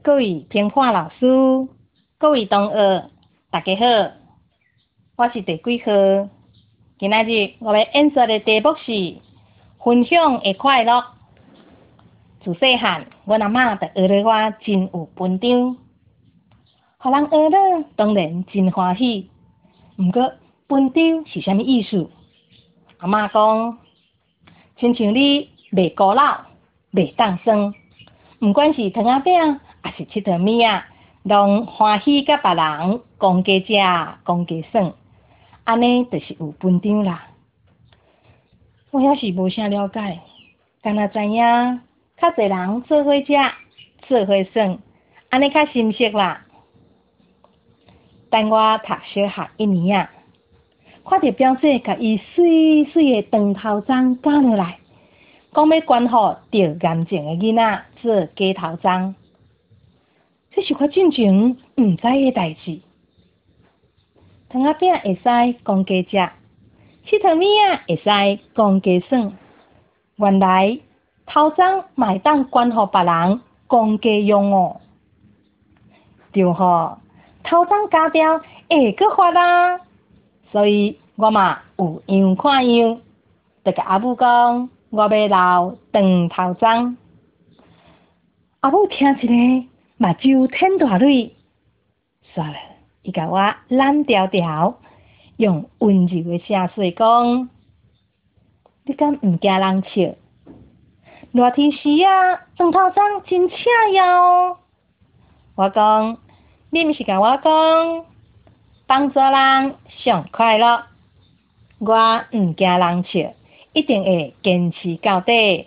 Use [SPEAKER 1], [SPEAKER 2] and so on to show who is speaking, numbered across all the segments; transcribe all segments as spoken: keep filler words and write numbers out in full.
[SPEAKER 1] 各位评判老师，各位同学，大家好，我是第几号？今仔日我要演说的题目是分享的快乐。自细汉，阮阿嬷就学了我真有分场，互人学了当然真欢喜。毋过分场是啥物意思？阿嬷讲，亲像你卖古老、卖当霜，毋管是糖仔饼还是佚佗物仔，拢欢喜甲别人讲加食、讲加耍，安尼就是有分场啦。我也是无啥了解，敢若知影较侪人做伙食、做伙耍，安尼较深刻啦。等我读小学一年啊，看到表姐甲伊水水的长头章夹落来，讲要捐互得癌症的囡仔做假头章，这是我进前毋知的代志。糖仔饼会使讲加食，佚佗物仔会使讲加耍，原来头章嘛会当捐互别人讲加用哦。对吼，头章加掉会阁发啦，所以我嘛有样看样，就甲阿母讲我要留长头章。阿母听一个目睭濺大泪，煞了，伊甲我揽条条，用温柔的声势讲：你敢毋惊人笑？热天时啊，长头章真刺呀哦！我讲，你毋是甲我讲，帮助人上快乐。我毋惊人笑，一定会坚持到底。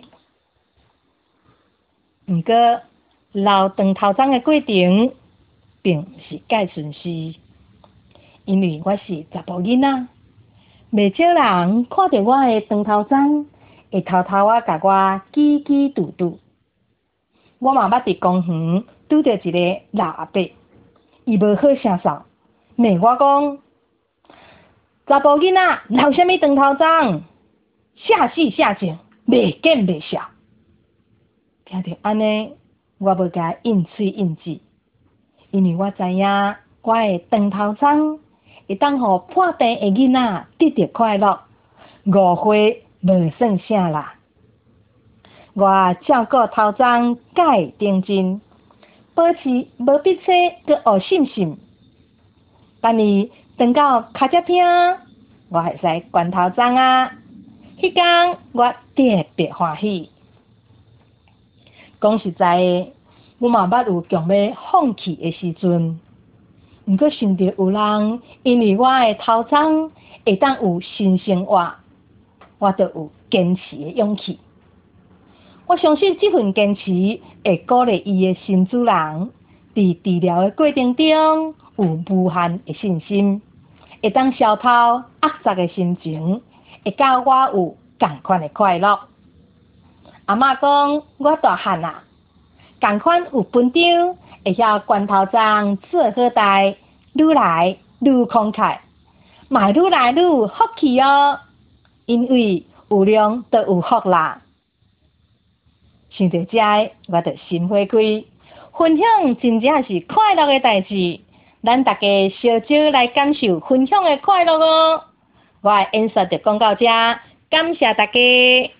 [SPEAKER 1] 毋过，留长头章的过程，并毋是介顺序，因为我是查甫囡仔，袂少人看到我的长头章，会偷偷啊甲我挤挤嘟嘟。我嘛捌伫公园拄着一个老阿伯，伊无好声扫，骂我讲：查甫囡仔留啥物长头章？下死下贱，袂见袂笑。听到安尼，我要甲应喙应舌，因为我知影我的长头章会当互破病的囡仔得到快乐，误会无算啥啦。我照顾头章，甲伊认真，保持无闭嘴，佮学信心。等伊长到脚趾痛，我会使捐头章啊！迄天我特别欢喜。讲实在的，我嘛捌有强要放弃的时阵，毋过想到有人因为我的头章会当有新生活，我就有坚持的勇气。我相信这份坚持会鼓励伊的新主人，伫治疗的过程中有无限的信心，会当消透压榨的心情，会教我有同款的快乐。阿嬷讲我大汉啊，同款有分场，会晓捐头章做好代，愈来愈慷慨，嘛愈来愈有福气哦。因为有量就有福啦。想到这，我就心花开，分享真正是快乐的代志。咱大家小少来感受分享的快乐哦。我的演说就讲到这，感谢大家。